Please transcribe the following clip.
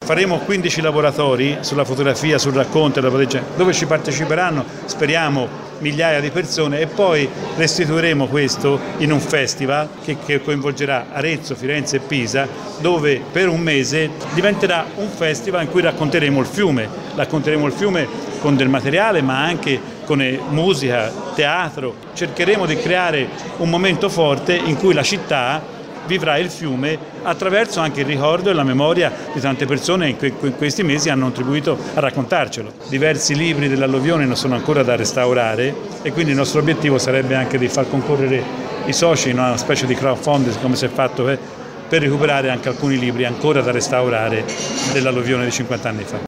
Faremo 15 laboratori sulla fotografia, sul racconto, dove ci parteciperanno, speriamo, migliaia di persone, e poi restituiremo questo in un festival che coinvolgerà Arezzo, Firenze e Pisa, dove per un mese diventerà un festival in cui racconteremo il fiume con del materiale, ma anche con musica, teatro. Cercheremo di creare un momento forte in cui la città vivrà il fiume attraverso anche il ricordo e la memoria di tante persone che in questi mesi hanno contribuito a raccontarcelo. Diversi libri dell'alluvione non sono ancora da restaurare e quindi il nostro obiettivo sarebbe anche di far concorrere i soci in una specie di crowdfunding, come si è fatto per recuperare anche alcuni libri ancora da restaurare dell'alluvione di 50 anni fa.